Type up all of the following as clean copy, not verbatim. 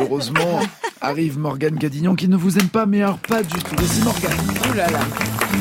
Heureusement, arrive Morgane Gadignon qui ne vous aime pas, mais alors pas du tout. Vas-y Morgane. Ouh là là.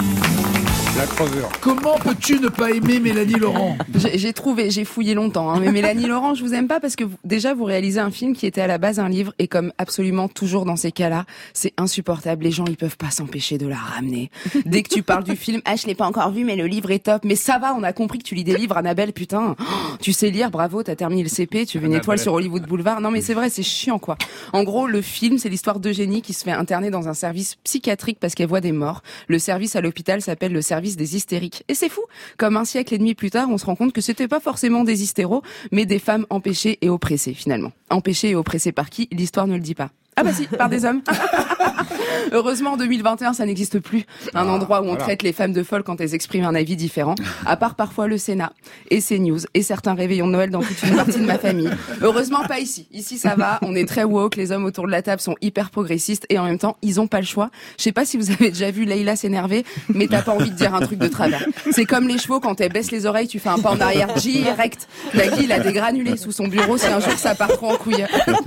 La crevure. Comment peux-tu ne pas aimer Mélanie Laurent ? J'ai fouillé longtemps, hein, mais Mélanie Laurent, je vous aime pas parce que déjà vous réalisez un film qui était à la base un livre et comme absolument toujours dans ces cas-là, c'est insupportable. Les gens ils peuvent pas s'empêcher de la ramener. Dès que tu parles du film, je l'ai pas encore vu, mais le livre est top. Mais ça va, on a compris que tu lis des livres, Annabelle, putain. Oh, tu sais lire, bravo, t'as terminé le CP, tu veux une étoile sur Hollywood Boulevard. Non mais c'est vrai, c'est chiant quoi. En gros, le film, c'est l'histoire d'Eugénie qui se fait interner dans un service psychiatrique parce qu'elle voit des morts. Le service à l'hôpital s'appelle le service des hystériques. Et c'est fou, comme un siècle et demi plus tard, on se rend compte que c'était pas forcément des hystéros, mais des femmes empêchées et oppressées finalement. Empêchées et oppressées par qui ? L'histoire ne le dit pas. Ah bah si, par des hommes. Heureusement, en 2021, ça n'existe plus. Un endroit où on traite les femmes de folles quand elles expriment un avis différent. À part parfois le Sénat, et CNews, et certains réveillons de Noël dans toute une partie de ma famille. Heureusement, pas ici. Ici, ça va. On est très woke. Les hommes autour de la table sont hyper progressistes. Et en même temps, ils ont pas le choix. Je sais pas si vous avez déjà vu Leïla s'énerver, mais t'as pas envie de dire un truc de travers. C'est comme les chevaux, quand elles baissent les oreilles, tu fais un pas en arrière direct. Nagui, il a des granulés sous son bureau si un jour ça part trop en couille.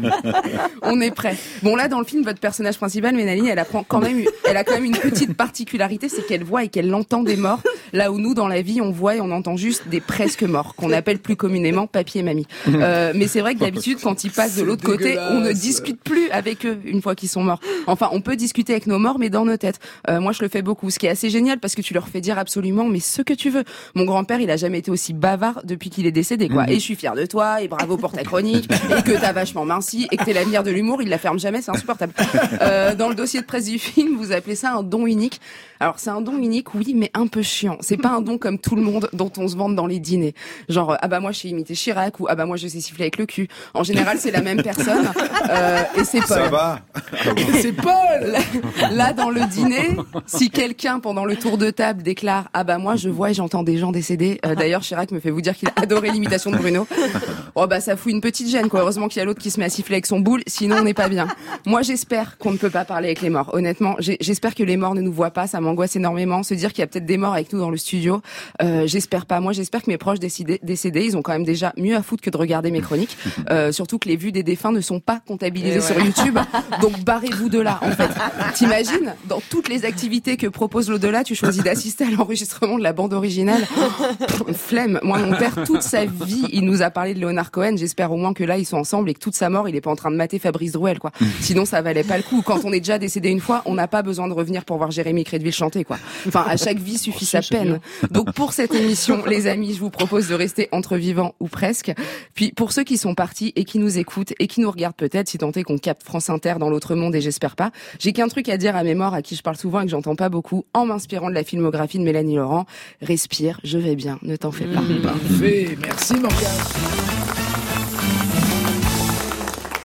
On est prêt. Bon, là, dans le film, votre personnage principal, Mélanie, elle a quand même une petite particularité, c'est qu'elle voit et qu'elle entend des morts, là où nous, dans la vie, on voit et on entend juste des presque morts, qu'on appelle plus communément papy et mamie. Mais c'est vrai que d'habitude, quand ils passent de l'autre côté, on ne discute plus avec eux une fois qu'ils sont morts. Enfin, on peut discuter avec nos morts, mais dans nos têtes. Moi, je le fais beaucoup, ce qui est assez génial, parce que tu leur fais dire absolument, mais ce que tu veux. Mon grand-père, il a jamais été aussi bavard depuis qu'il est décédé, quoi. Et je suis fière de toi, et bravo pour ta chronique, et que t'as vachement minci, et que t'es l'avenir de l'humour, il la ferme jamais, c'est insupportable. Dans le dossier de presse du film, vous appelez ça un don unique. Alors c'est un don unique, oui, mais un peu chiant. C'est pas un don comme tout le monde dont on se vante dans les dîners. Genre ah bah moi je sais imiter Chirac ou ah bah moi je sais siffler avec le cul. En général c'est la même personne et c'est Paul. Ça va. C'est Paul. Là dans le dîner, si quelqu'un pendant le tour de table déclare ah bah moi je vois et j'entends des gens décédés. D'ailleurs Chirac me fait vous dire qu'il a adoré l'imitation de Bruno. Oh bah ça fout une petite gêne quoi. Heureusement qu'il y a l'autre qui se met à siffler avec son boule, sinon on n'est pas bien. Moi j'espère qu'on ne peut pas parler avec les morts. Honnêtement, j'espère que les morts ne nous voient pas. Ça m'angoisse énormément. Se dire qu'il y a peut-être des morts avec nous dans le studio. J'espère pas. Moi, j'espère que mes proches décédés, ils ont quand même déjà mieux à foutre que de regarder mes chroniques. Surtout que les vues des défunts ne sont pas comptabilisées sur YouTube. Donc, barrez-vous de là, en fait. T'imagines, dans toutes les activités que propose l'au-delà, tu choisis d'assister à l'enregistrement de la bande originale. Flemme. Moi, mon père, toute sa vie, il nous a parlé de Leonard Cohen. J'espère au moins que là, ils sont ensemble et que toute sa mort, il est pas en train de mater Fabrice Drouel, quoi. Sinon, ça valait pas le coup. Quand on est déjà décédé une fois, on n'a pas besoin de revenir pour voir Jérémy Crédville chanter, quoi. Enfin, à chaque vie suffit sa peine. Donc, pour cette émission, les amis, je vous propose de rester entre vivants ou presque. Puis, pour ceux qui sont partis et qui nous écoutent et qui nous regardent peut-être, si tant est qu'on capte France Inter dans l'autre monde et j'espère pas, j'ai qu'un truc à dire à mes morts à qui je parle souvent et que j'entends pas beaucoup, en m'inspirant de la filmographie de Mélanie Laurent. Respire, je vais bien, ne t'en fais pas. Parfait, merci Morgane.